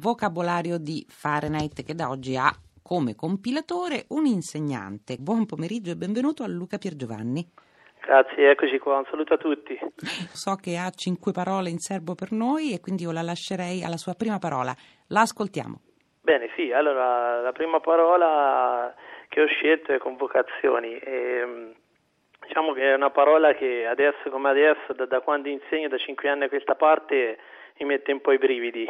vocabolario di Fahrenheit che da oggi ha come compilatore un insegnante. Buon pomeriggio e benvenuto a Luca Piergiovanni. Grazie, eccoci qua, un saluto a tutti. So che ha 5 parole in serbo per noi e quindi io la lascerei alla sua prima parola. La ascoltiamo. Bene, sì, allora la prima parola che ho scelto è convocazioni. Diciamo che è una parola che adesso come adesso, da quando insegno, da 5 anni a questa parte, mi mette un po' i brividi.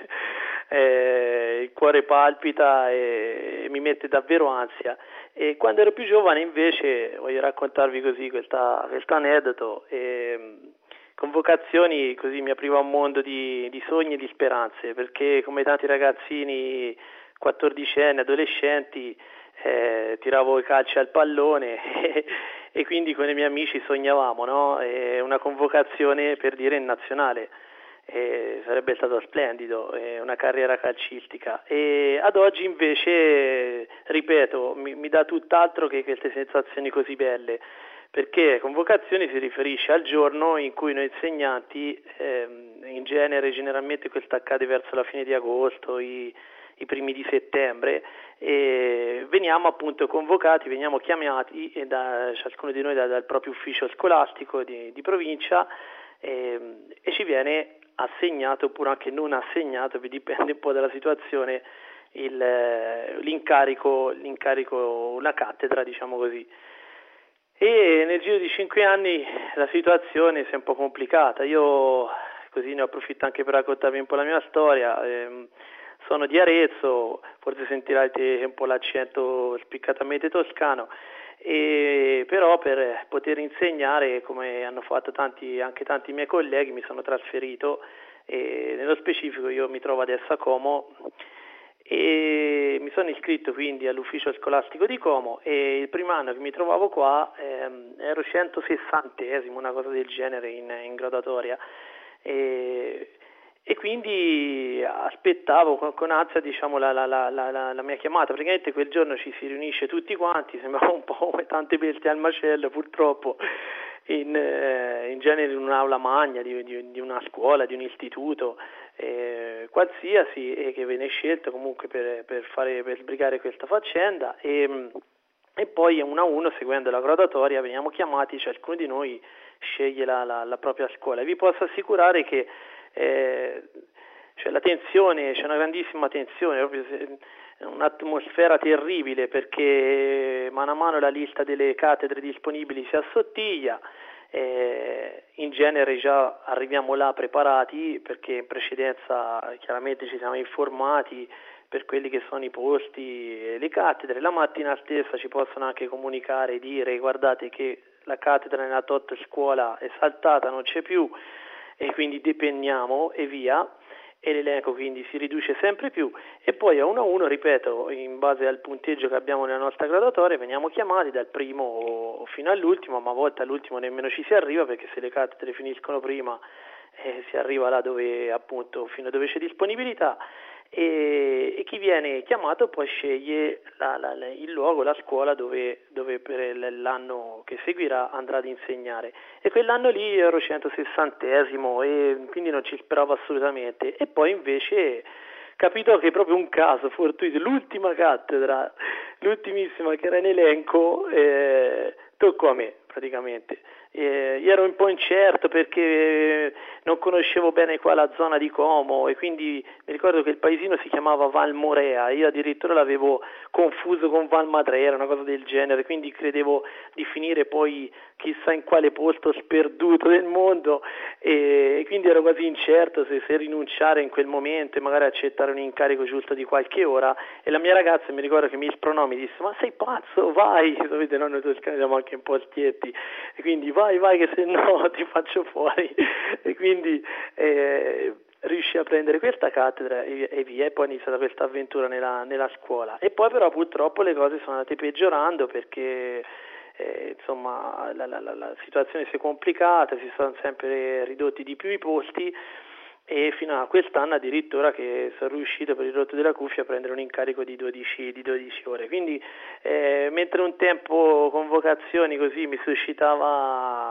Il cuore palpita e mi mette davvero ansia. E quando ero più giovane invece, voglio raccontarvi così questo aneddoto, convocazioni così mi apriva un mondo di sogni e di speranze, perché come tanti ragazzini 14enni, adolescenti, tiravo i calci al pallone e quindi con i miei amici sognavamo, no? Una convocazione per dire in nazionale. Sarebbe stato splendido, una carriera calcistica, e ad oggi invece, ripeto, mi dà tutt'altro che queste sensazioni così belle, perché convocazioni si riferisce al giorno in cui noi insegnanti, generalmente questo accade verso la fine di agosto, i primi di settembre, veniamo appunto convocati, veniamo chiamati da ciascuno di noi dal proprio ufficio scolastico di provincia, e ci viene assegnato oppure anche non assegnato, dipende un po' dalla situazione, l'incarico, una cattedra, diciamo così. E nel giro di 5 anni la situazione si è un po' complicata. Io così ne approfitto anche per raccontarvi un po' la mia storia. Sono di Arezzo, forse sentirete un po' l'accento spiccatamente toscano, però per poter insegnare, come hanno fatto anche tanti miei colleghi, mi sono trasferito, e nello specifico io mi trovo adesso a Como e mi sono iscritto quindi all'ufficio scolastico di Como, e il primo anno che mi trovavo qua ero 160esimo, una cosa del genere in graduatoria, e quindi aspettavo con ansia, diciamo, la mia chiamata. Praticamente quel giorno ci si riunisce tutti quanti, sembrava un po' come tante bestie al macello, purtroppo, in genere in un'aula magna di una scuola, di un istituto, qualsiasi, e che viene scelto comunque per sbrigare questa faccenda, e poi uno a uno, seguendo la graduatoria, veniamo chiamati, ciascuno di noi sceglie la propria scuola. E vi posso assicurare che c'è la tensione, c'è una grandissima tensione, proprio un'atmosfera terribile, perché mano a mano la lista delle cattedre disponibili si assottiglia. In genere già arriviamo là preparati, perché in precedenza chiaramente ci siamo informati per quelli che sono i posti e le cattedre. La mattina stessa ci possono anche comunicare e dire: guardate che la cattedra nella tot scuola è saltata, non c'è più, e quindi depenniamo e via, e l'elenco quindi si riduce sempre più, e poi a uno, ripeto, in base al punteggio che abbiamo nella nostra graduatoria, veniamo chiamati dal primo fino all'ultimo, ma a volte all'ultimo nemmeno ci si arriva, perché se le cattedre finiscono prima si arriva là dove, appunto, fino a dove c'è disponibilità, e chi viene chiamato poi sceglie il luogo, la scuola dove per l'anno che seguirà andrà ad insegnare. E quell'anno lì ero 160esimo e quindi non ci speravo assolutamente, e poi invece capitò che proprio un caso fortuito, l'ultima cattedra, l'ultimissima che era in elenco, toccò a me praticamente. Io ero un po' incerto perché non conoscevo bene qua la zona di Como, e quindi mi ricordo che il paesino si chiamava Valmorea, io addirittura l'avevo confuso con Valmadrera, una cosa del genere, quindi credevo di finire poi chissà in quale posto sperduto del mondo, e quindi ero quasi incerto se rinunciare in quel momento e magari accettare un incarico giusto di qualche ora. E la mia ragazza, mi ricordo che mi spronò, mi disse: ma sei pazzo, vai, sapete, noi toscani siamo anche un po' schietti, e quindi vai che se no ti faccio fuori. E quindi riuscì a prendere questa cattedra e via, e poi è iniziata questa avventura nella scuola. E poi però purtroppo le cose sono andate peggiorando, perché insomma la situazione si è complicata, si sono sempre ridotti di più i posti, e fino a quest'anno addirittura che sono riuscito per il rotto della cuffia a prendere un incarico di 12 ore. Quindi mentre un tempo convocazioni così mi suscitava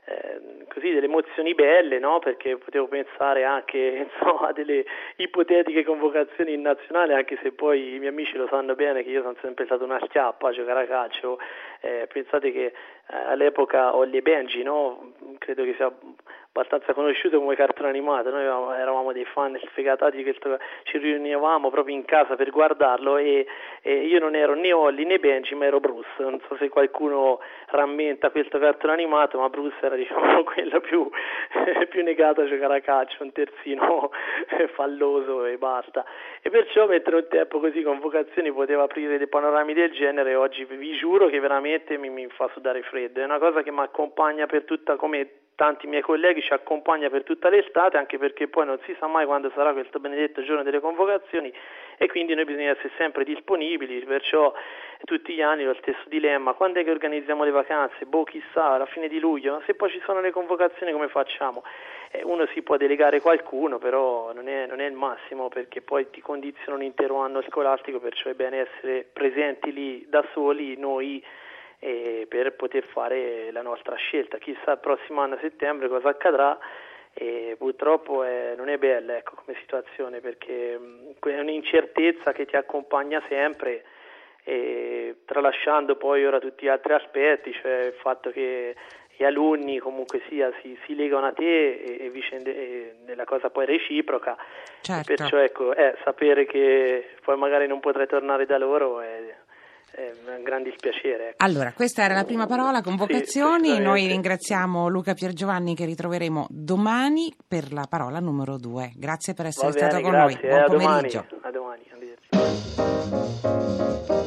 così delle emozioni belle, no? Perché potevo pensare anche insomma a delle ipotetiche convocazioni in nazionale, anche se poi i miei amici lo sanno bene che io sono sempre stato una schiappa a giocare a calcio. Pensate che all'epoca Holly e Benji, no? Credo che sia abbastanza conosciuto come cartone animato. Noi eravamo dei fan sfegatati, ci riunivamo proprio in casa per guardarlo e io non ero né Holly né Benji, ma ero Bruce. Non so se qualcuno rammenta questo cartone animato, ma Bruce era diciamo quello più negato a giocare a calcio, un terzino falloso e basta. E perciò mettere un tempo così con vocazioni poteva aprire dei panorami del genere. Oggi vi giuro che veramente mi fa sudare freddo. È una cosa che mi accompagna per tutta, come tanti miei colleghi, ci accompagna per tutta l'estate, anche perché poi non si sa mai quando sarà questo benedetto giorno delle convocazioni e quindi noi bisogna essere sempre disponibili. Perciò tutti gli anni lo stesso dilemma: quando è che organizziamo le vacanze? Chissà, alla fine di luglio. Se poi ci sono le convocazioni come facciamo? Uno si può delegare qualcuno, però non è il massimo, perché poi ti condiziona un intero anno scolastico, perciò è bene essere presenti lì da soli noi per poter fare la nostra scelta. Chissà il prossimo anno a settembre cosa accadrà. Purtroppo non è bella, ecco, come situazione, perché è un'incertezza che ti accompagna sempre, tralasciando poi ora tutti gli altri aspetti, cioè il fatto che gli alunni comunque sia si legano a te e la cosa poi è reciproca. Certo. Perciò ecco, sapere che poi magari non potrai tornare da loro è un gran dispiacere. Ecco. Allora, questa era la prima parola, convocazioni. Sì, noi ringraziamo Luca Piergiovanni, che ritroveremo domani per la parola numero 2. Grazie per essere stato con noi. Buon pomeriggio. A domani. Arrivederci.